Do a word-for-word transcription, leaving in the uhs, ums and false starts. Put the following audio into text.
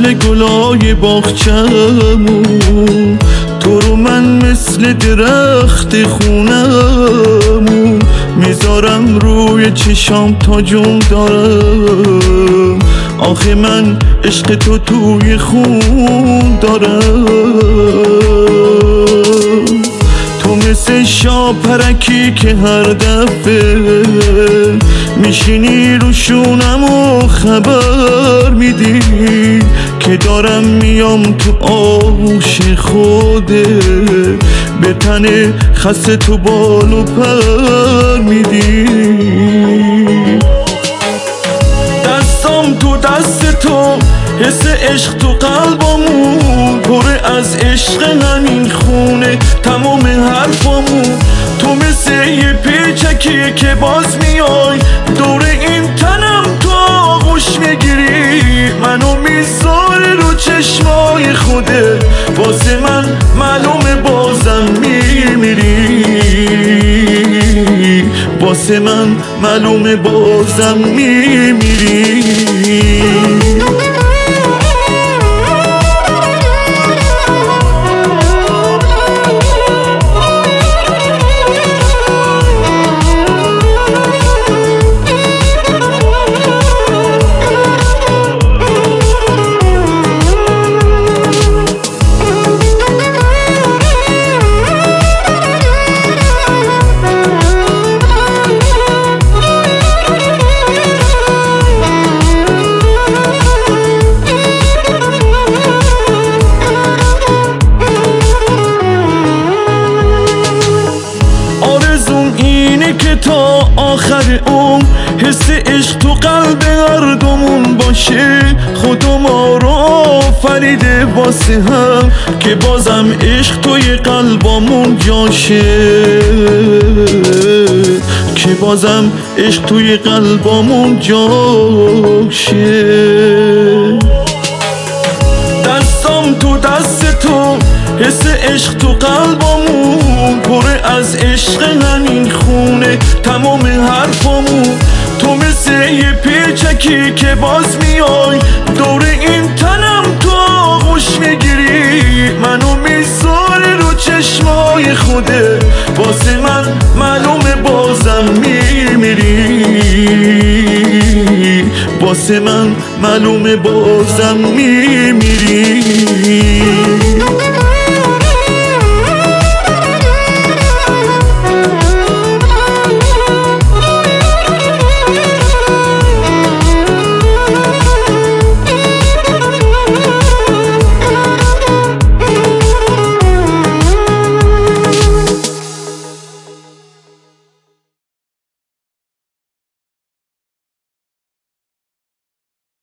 مثل گلای باغچه‌مون، تو رو من مثل درخت خونمون میذارم روی چشام تا جون دارم. آخه من عشق تو توی خون دارم. تو مثل شاپرکی که هر دفعه میشینی رو شونم و خبر میدی که دارم میام تو آغوش خوده، به تن خسته تو بال و پر میدی. دستام تو دست تو، حس عشق تو قلبمون، پر از عشق همین خونه تمام حرفمون. تو مثل یه پیچکی که باز میای دور این تنم، تو آغوش میگیری منو میذاری رو چشمای خوده. واسه من معلومه بازم میمیری، واسه من معلومه بازم میمیری. که تا آخر اون حس عشق تو قلب هر دومون باشه. خدا ما رو آفریده واسه هم که بازم عشق توی قلبامون جاشه، که بازم عشق توی قلبامون جاشه. دستام تو دست تو، حس عشق تو قلبمون، پر از عشق همین خونه تمام حرفمون. تو مثل یه پیچکی که باز میای دور این تنم، تو آغوش میگیری منو میذاری رو چشمای خوده. واسه من معلومه بازم میمیری، واسه من معلومه بازم میمیری.